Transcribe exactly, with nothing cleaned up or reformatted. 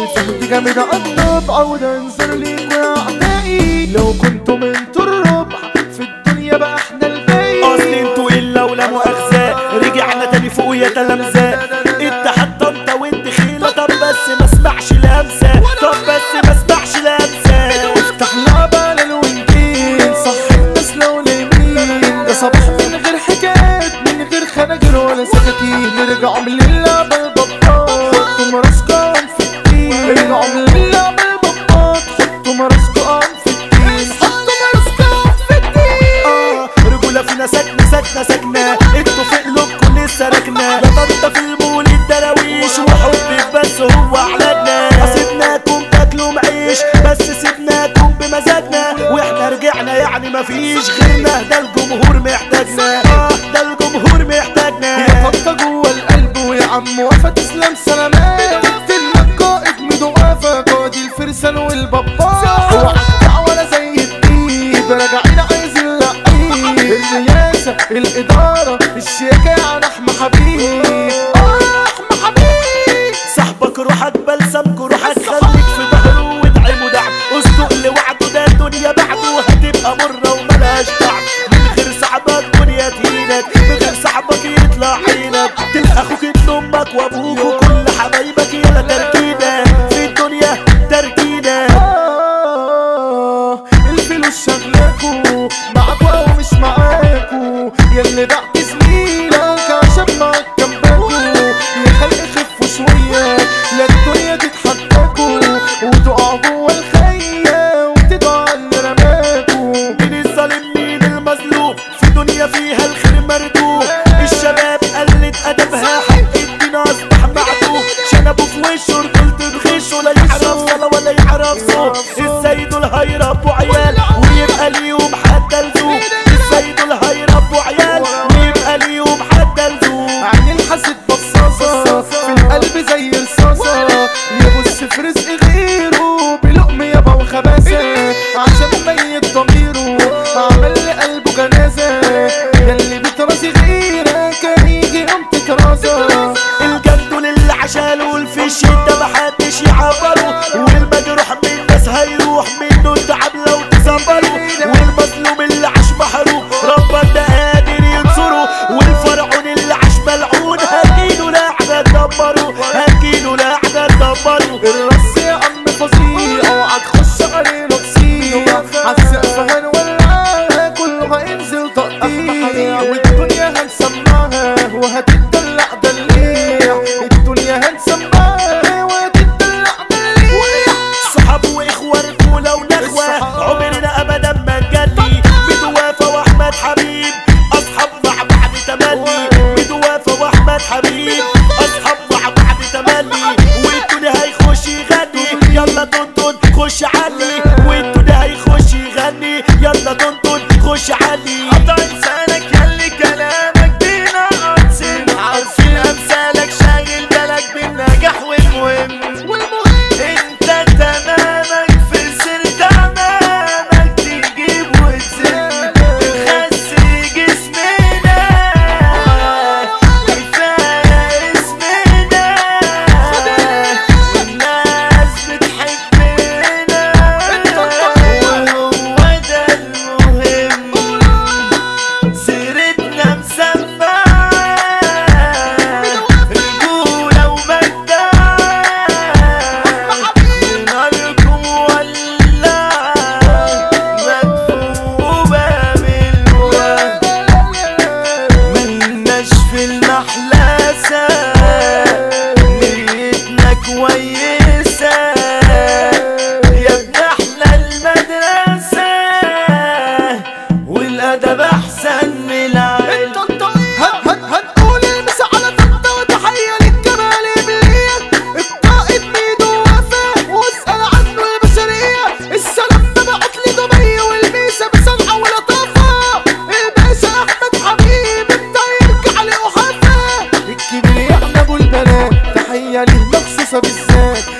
الفهد جامد قطب عود انزل ليك يا اعدائي. لو كنتوا منتوا الربع في الدنيا بقى احنا الباقي. اصل انتوا الا ولا مؤاخذة رجعنا تاني فوق يا تلامذة. اتحاد طنطا وانت خيلة طب بس ما اسمعش لمسة. طب بس ما اسمعش لمسة. افتح لعبة للوينجين صح الناس لو نايمين. ده صباح من غير حكايات من غير خناجر ولا سكاكين. نرجع من اللعبة البطاط حطوا مراسكم في الدين. نرجع من اللعبة البطاط حطوا مراسكم في الدين. حطوا مراسكم في الدين. اه رجولة فينا ساكنة ساكنة ساكنة. انتوا في قلوبكم لسه راكنة. يا طنطا في المولد دراويش وحبك بس هو علاجنا. سيبناكم تاكلوا معيش بس سيبناكم بمزاجنا. واحنا رجعنا يعني مفيش غيرنا. ده الجمهور محتاجنا. اه ده الجمهور محتاجنا. يا طنطا جوه القلب ويا عم وفا تسلم سلامات. قلتلنا القائد ميدو وفا قائد الفرسان والبابا. وعدع ولا زي الديب راجعين عايزين اللعيب. الرياسة الإدارة الشياكة يعني أحمى حبيب. آه أحمى حبيب. صاحبك روحك بلسمك روحك خليك في ظهره وادعمه دعم. اصدق لوعده ده الدنيا بعده هتبقى مرة وملهاش طعم. من غير صاحبك دنيا تهينك. من غير صاحبك يطلع عينك. تلقى اخوك ابن امك وابوك وكل حبايبك يلا تركينة في الدنيا تركينة. آه الفلوس شغلاكوا معاكوا أو مش معاكوا. ياللي بعت زميلك عشان معاك جنبكوا. يا خلق خفوا شوية لا الدنيا تتحداكوا. وتقعوا جوا الخية وتدعوا على اللي رماكوا. مين الظالم مين المظلوم في دنيا فيها الخير مردود. الشباب قلت ادبها حق الدين اصبح معدوم. شنبوا في وشه رجولته تغشه لا يعرف صلاة ولا يعرف صوم. ازاي دول هيربوا عيال ويبقى ليهم حد لزوم. ازاي دول هيربوا عيال ويبقى ليهم حد لزوم. عين الحسد بصاصة في القلب زي رصاصة. يبص في رزق غيره بلقم يابا وخباثة. عشان ميت ضميره عمل لقلبه جنازة. ياللي بترازي غيرك كان يجي يوم تكرازة. الجندول اللي عشاله في الشدة محدش يعبره. والمجروح من الناس هيروح منه التعب لو تصبره. والمظلوم اللي عاش محروم ربك ده قادر ينصره. والفرعون اللي عاش ملعون هتجيله لعنة تدمره. هتجيله لعنة تدمره. الرص يا عم فظيع اوعى تخش علينا تصيع. عالسقف هنولعها كله هينزل تقطيع. والدنيا هنسمعها وهتتدلع دليع. الدنيا هنسمعها وهتتدلع دليع. صحاب واخوة رجولة ونخوة عمرنا ابدا ما نجلي. ميدو وفا واحمد حبيب اصحاب مع بعض تملي. ميدو وفا واحمد حبيب اصحاب مع بعض تملي. والدنيا هيخش يغني يلا طنطن خش علي. والدنيا هيخش يغني يلا طنطن خش علي. قطع لسانك ياللي كلامك بينا عطسين. عارفين امثالك شاغل بالك بالنجاح والمهم. انت تمامك في سر تمامك تجيب وتزن. تخسي جسمنا كفاية اسمنا. والناس بتحبنا وهو ده المهم. سيرتنا مسمى رجولة ومجدة. ناركم ولا مدفوبة بالواد. ملناش في المحلاسة نيتنا كويسة. يا ابن احلى المدرسة والادب احسن من العلم. هنقول المسا على طنطا وتحية للجمال إبلية. القائد ميدو وفا واسأل عنه البشرية. السلام ده بعت لي دمية والميسة بصنعة ولطافة. الباشا أحمد حبيب انت يرجع عليه وحافة. الكبير يا ابو البنات تحية ليه مخصوصة بالذات.